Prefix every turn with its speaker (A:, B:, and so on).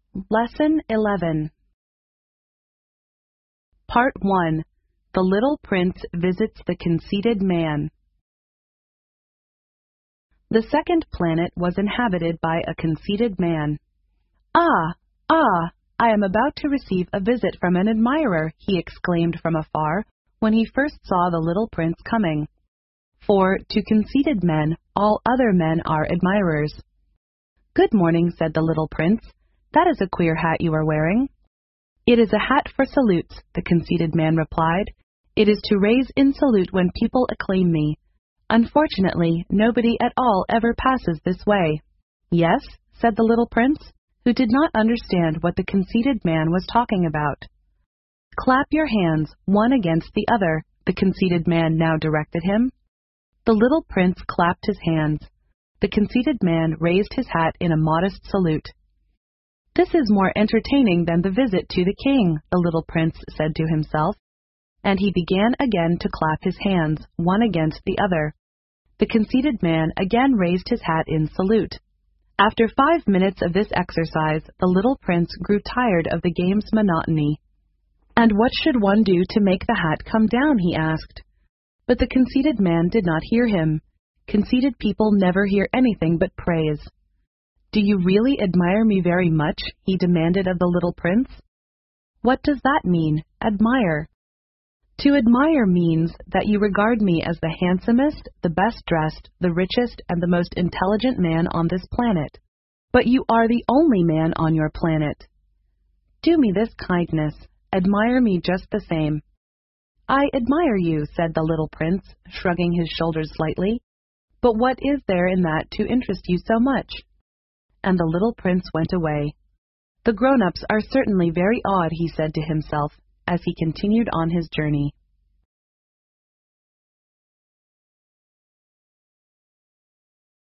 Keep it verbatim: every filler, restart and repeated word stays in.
A: Lesson eleven. Part one. The Little Prince Visits the Conceited Man. The second planet was inhabited by a conceited man. "Ah, ah, I am about to receive a visit from an admirer," he exclaimed from afar when he first saw the little prince coming. For, to conceited men, all other men are admirers. "Good morning," said the little prince. "That is a queer hat you are wearing." "It is a hat for salutes," the conceited man replied. "It is to raise in salute when people acclaim me. Unfortunately, nobody at all ever passes this way." "Yes?" said the little prince, who did not understand what the conceited man was talking about. "Clap your hands, one against the other," the conceited man now directed him. The little prince clapped his hands. The conceited man raised his hat in a modest salute. "This is more entertaining than the visit to the king," the little prince said to himself, and he began again to clap his hands, one against the other. The conceited man again raised his hat in salute. After five minutes of this exercise, the little prince grew tired of the game's monotony. "And what should one do to make the hat come down?" he asked. But the conceited man did not hear him. Conceited people never hear anything but praise. "Do you really admire me very much?" he demanded of the little prince. "What does that mean, admire?" "To admire means that you regard me as the handsomest, the best dressed, the richest, and the most intelligent man on this planet. But you are the only man on your planet. Do me this kindness, admire me just the same." "I admire you," said the little prince, shrugging his shoulders slightly. "But what is there in that to interest you so much?" And the little prince went away. "The grown-ups are certainly very odd," he said to himself, as he continued on his journey.